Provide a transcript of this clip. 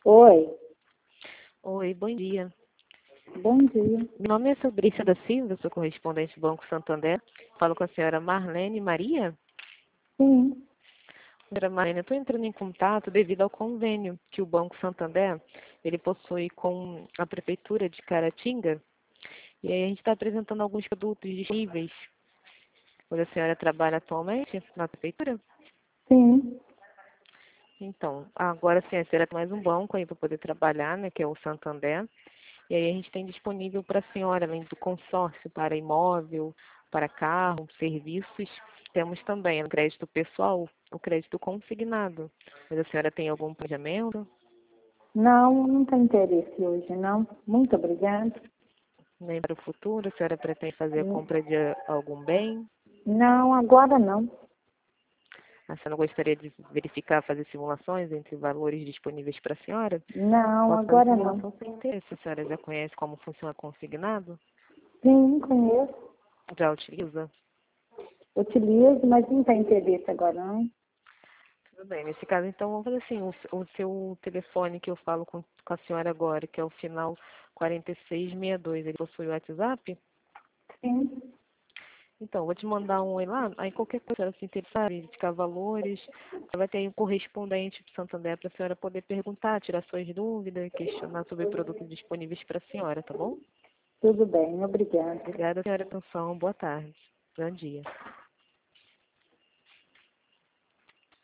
Oi, Oi, bom dia. bom dia. Meu nome é Fabrícia da Silva, sou correspondente do Banco Santander. Falo com a senhora Marlene Maria. Sim, Senhora Marlene, eu estou entrando em contato devido ao convênio que o Banco Santander ele possui com a Prefeitura de Caratinga. E aí a gente está apresentando alguns produtos disponíveis. Onde a senhora trabalha atualmente na Prefeitura. sim. Então, agora sim, a senhora tem mais um banco aí para poder trabalhar, né, que é o Santander. E aí a gente tem disponível para a senhora, além do consórcio para imóvel, para carro, serviços, temos também o crédito pessoal, o crédito consignado. Mas a senhora tem algum planejamento, Não, não tem interesse hoje, não. Muito obrigada. nem para o futuro? A senhora pretende fazer a compra de algum bem? Não, agora não. A senhora gostaria de verificar, fazer simulações entre valores disponíveis para a senhora? Não, Posso fazer agora não. simulação sem interesse. A senhora já conhece como funciona consignado? Sim, conheço. Já utiliza? Utilizo, mas não tem interesse agora, não. Tudo bem, nesse caso, então, vamos fazer assim, o seu telefone que eu falo com a senhora agora, que é o final 4662, ele possui o WhatsApp? Sim, Então, vou te mandar um oi lá, aí qualquer coisa, se interessar, verificar valores, você vai ter aí um correspondente do Santander para a senhora poder perguntar, tirar suas dúvidas, questionar sobre produtos disponíveis para a senhora, tá bom? tudo bem, obrigada. Obrigada, senhora. Atenção, boa tarde. Bom dia.